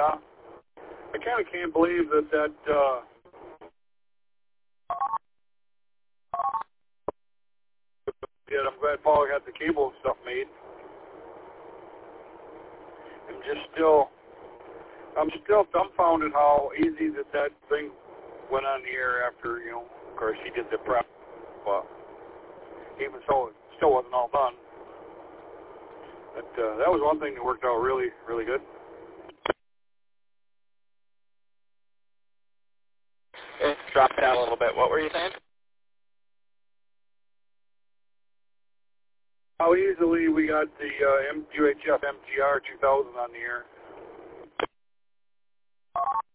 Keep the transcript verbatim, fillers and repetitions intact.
Yeah. I kind of can't believe that that, uh, yeah, I'm glad Paul got the cable and stuff made. I'm just still, I'm still dumbfounded how easy that that thing went on the air after, you know, of course he did the prep, but even so, it still wasn't all done. But uh, that was one thing that worked out really, really good. It dropped out a little bit. What were you saying? How easily we got the uh, U H F M T R two thousand on the air.